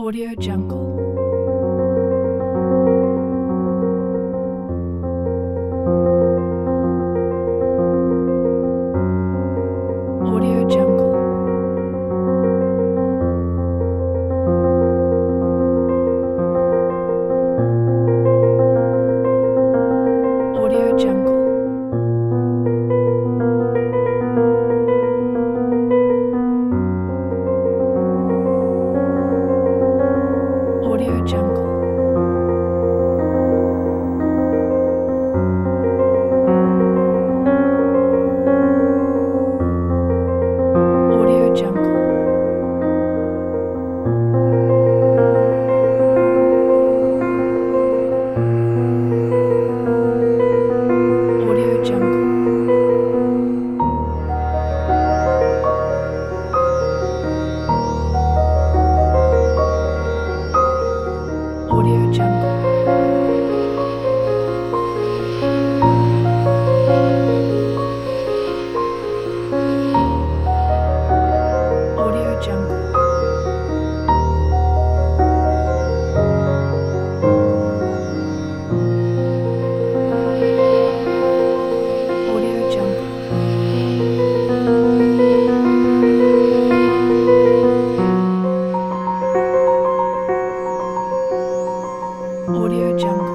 Audio Jungle. Audio Jungle. Audio Jungle. Audio Jungle. Audio Jungle. Audio Jungle. Audio Jungle. Audio Jungle. Audio Jungle. Audio Jungle.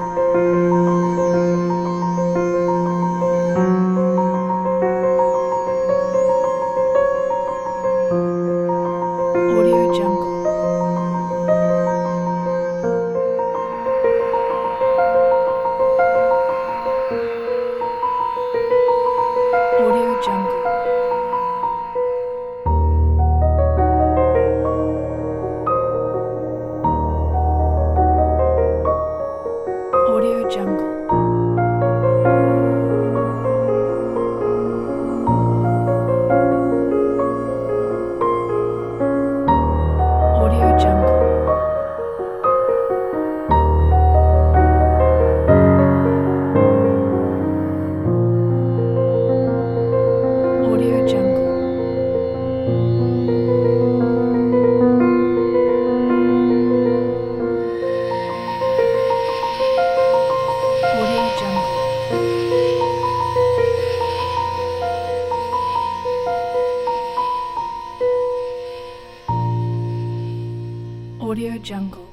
Audio Jungle. Audio Jungle. Audio Jungle. Audio Jungle. Audio Jungle. Audio Jungle. Audio Jungle.